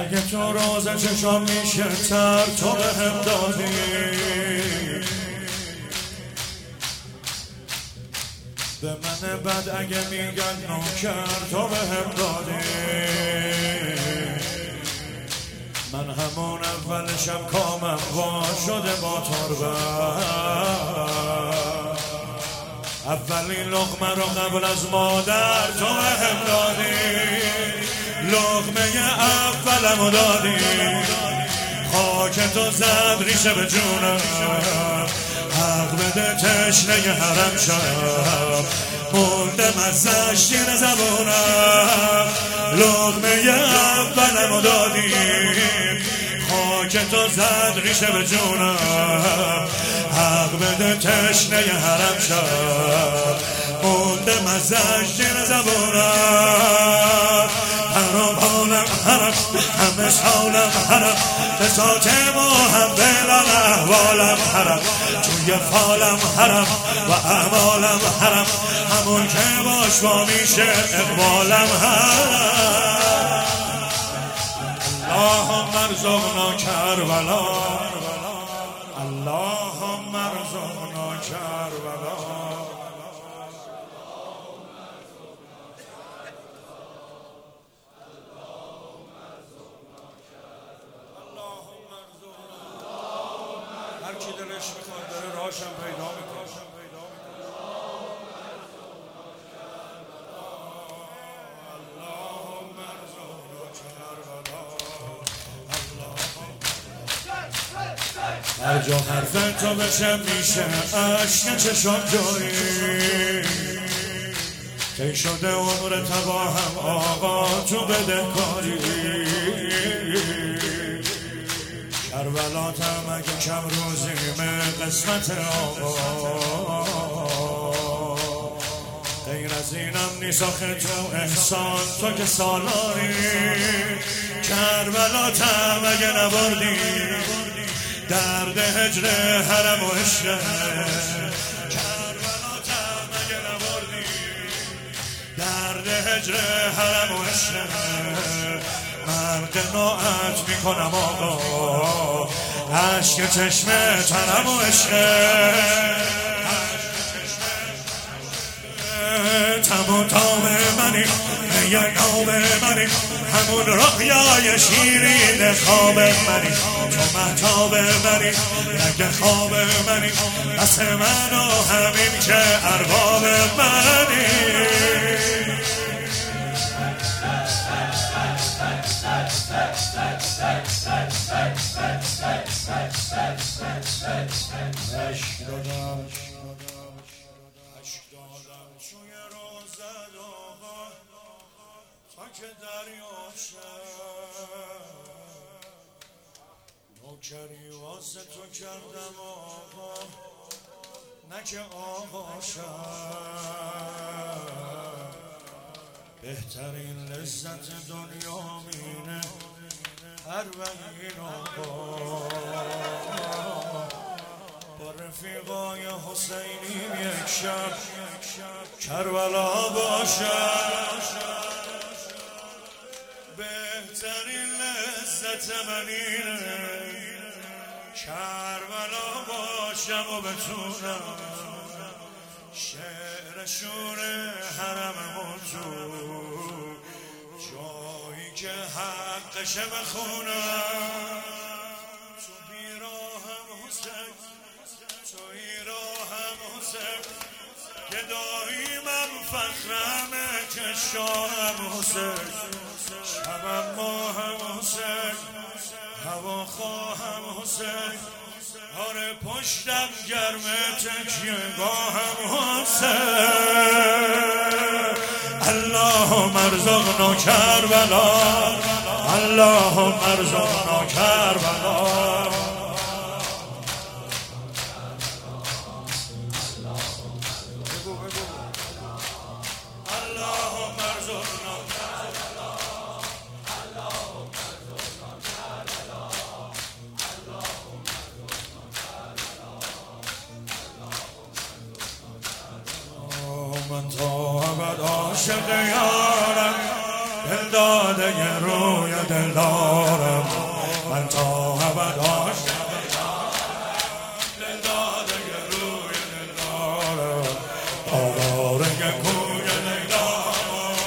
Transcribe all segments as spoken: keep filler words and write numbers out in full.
اگه تو روز چشم میشه تر تو به هم دادی، به من بد اگه میگن نوکر تو به هم دادی. من همون اول شب کامم وا شده با تربت، اولین لقمه رو قبل از مادر تو هم دادی، لقمه اولمو دادی، خاک تو زد ریشه به جونم، حق بده تشنه حرم شب مونده مزش زیر زبونم، لقمه اولمو دادی، خاک تو زد ریشه به جونم، حق بده تشنه حرم شب مونده مزش زیر زبونم. حرام حالم حرم همه سالم حرم، بساط ما هم بلال احوالم حرم، توی فالم حرم و احوالم حرم، همون که باش با میشه اقبالم حرم. اللهم ارزقنا کربلا، اللهم ارزقنا کربلا. هر کی دلش میخواد داره راهشم پیدا میکنه. هر جا حرف تو بشه میشه عشق چشم جاری، طی شده عمر تباهم آقا تو بده کاری، کربلاتم اگه کم روزیمه قسمت آقا، غیر از اینم نیست آخه تو احسان تو که سالاری، کربلاتم اگه نبردی درد هجر حرم و عشق، کربلاتم اگه نبردی درد هجر حرم و عشق، من قناعت میکنم آقا عشق چشم ترم و عشق، تم و تام منی یه نام منی، همون رویای شیرین خواب منی، تو مهتاب منی رنگ خواب منی، بس من و همین که ارباب منی. عشق دادم عشق دادم توی روزت آقا تا که دریا شد، نوکری واسه تو کردم آقا نه که آقا شد، بهترین لذت دنیا مینه اربعین آقا، با رفیقای حسینیم یک شب کربلا باشد، بهترین لذت من اینه کربلا باشم و بتونم شعر شور حرممون تو جایی که حقشه بخونم، تو بیراهم حسین توی راهم حسین، گداییمم فخرمه که شاهم حسین، شبم ماهم حسین، هوا خواهم حسین، آره پشتم گرمه تکیه گاهم حسین. اللهم ارزقنا کربلا، اللهم ارزقنا کربلا. من تا ابد عاشق یارم، دل داده روی دل دارم من تا ابد عاشق دل داده روی دل دارم آواره کوی لیلا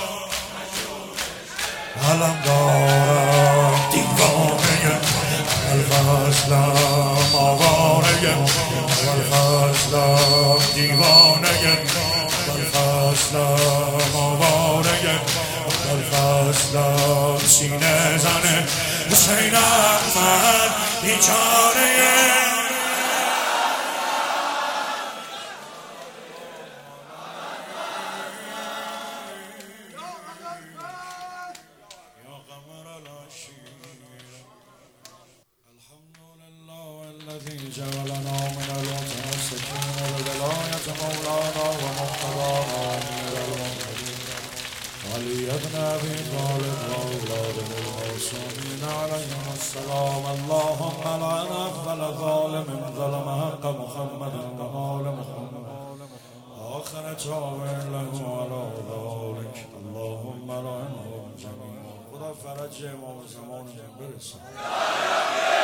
علم دارم دیوانه الفصلم آواره الفصلم دیوانه الفصلم آواره الفصلم سینه زنه حسین احمد بیچاره الذي جعلنا من المتمسكين بولاية مولانا ومقتضانا أمير المؤمنين علي بن أبي طالب وأولاده المعصومين عليهم السلام اللهم لعن أفضل ظالم ظلم حق محمد وآل محمد آخر تابع له على ذلك اللهم لعنهم جميعا خدا فرج امام زمان برسان